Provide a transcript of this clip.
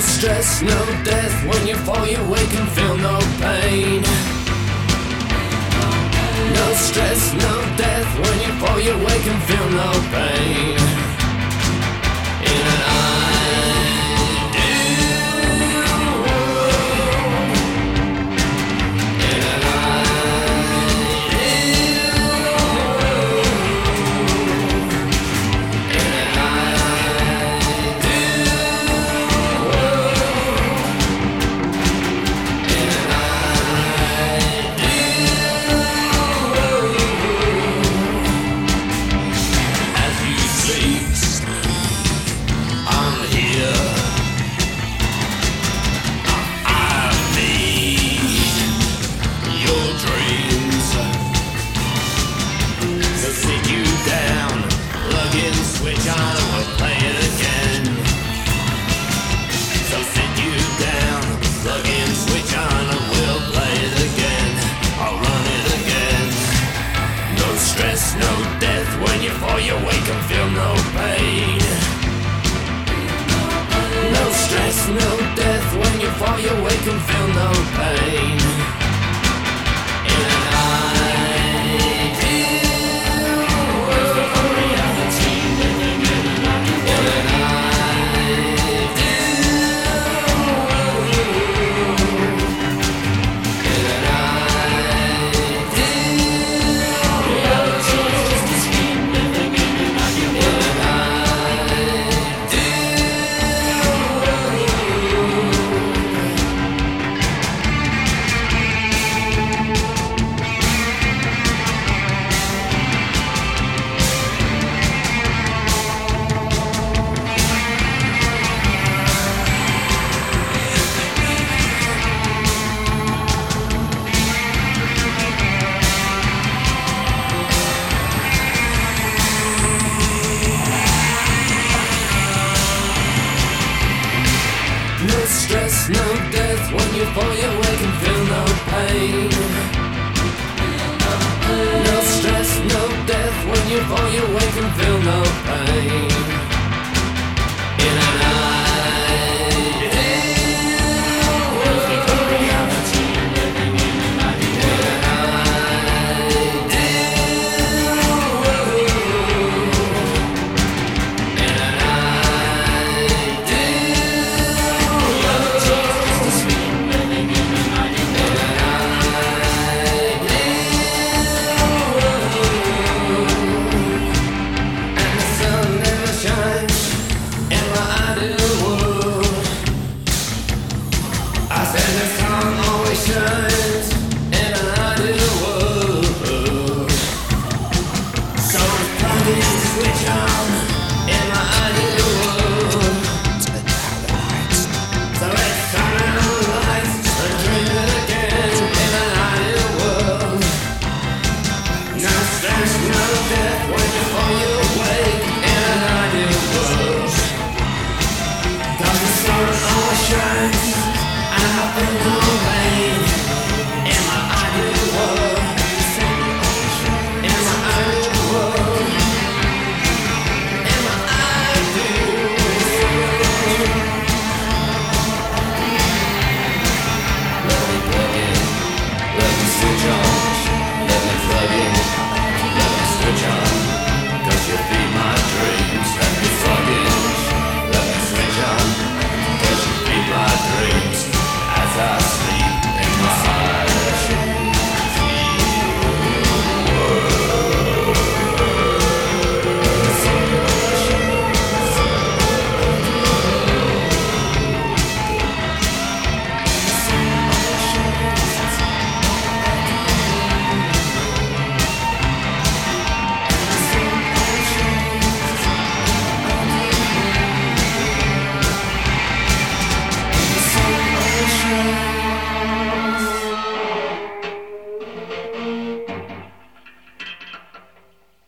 stress, no death. When you fall, you wake and feel no pain. No stress, no death. When you fall, you wake and feel no pain. In an ideal world, in an ideal world, in an ideal world, in an ideal world. As you sleep, I'm here. I feed your dreams. So sit you down, plug in, switch on, and we'll play it again. So sit you down, plug in, switch on, and we'll play it again. I'll run it again. No stress, no death. When you fall, you wake and feel no pain. No stress, no death. When you fall, you wake and feel no pain. In an ideal world, in an no stress, no death. When you fall, you wake and feel no pain. No stress, no death. When you fall, you wake and feel no pain.